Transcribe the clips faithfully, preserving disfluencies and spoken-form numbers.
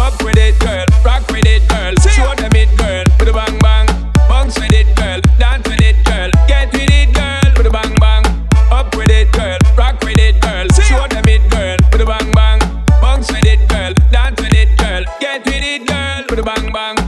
Up with it, girl. Rock with it, girl. Show them it, girl. With a bang bang. Bounce with it, girl. Dance with it, girl. Get with it, girl. With a bang bang. Up with it, girl. Rock with it, girl. Show them it, girl. With a bang bang. Bounce with it, girl. Dance with it, girl. Get with it, girl. With a bang bang.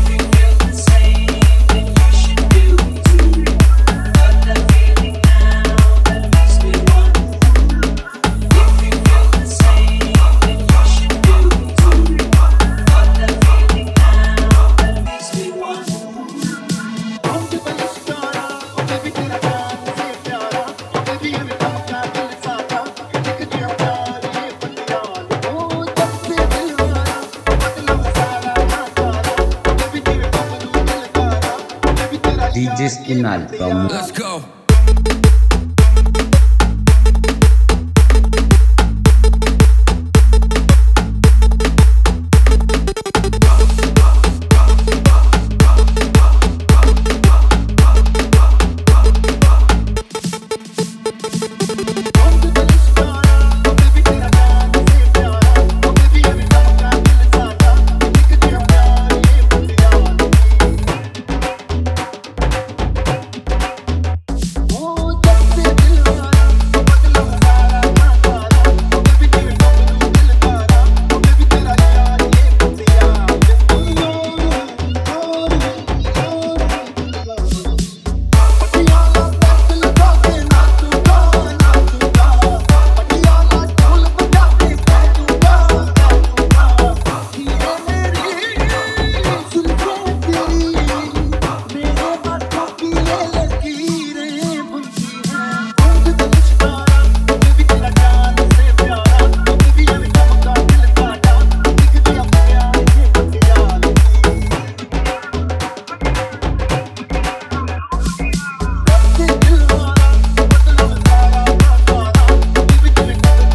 D J Spinal from Let's go.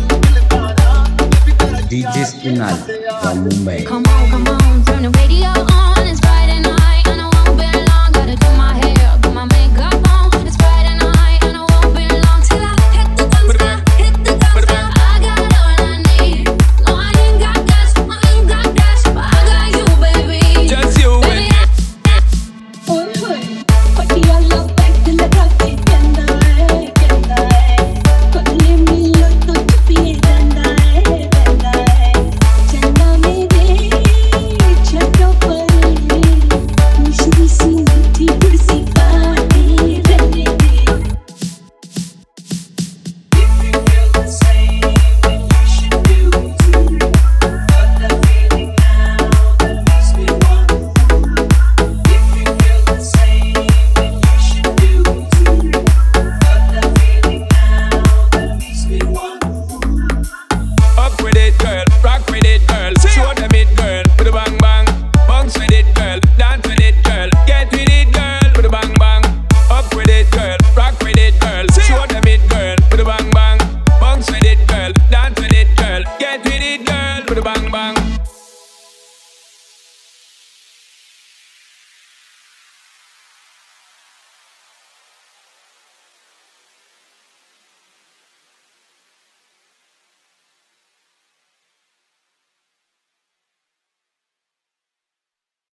D J Spinal from Mumbai. Come on, come on, turn the radio on.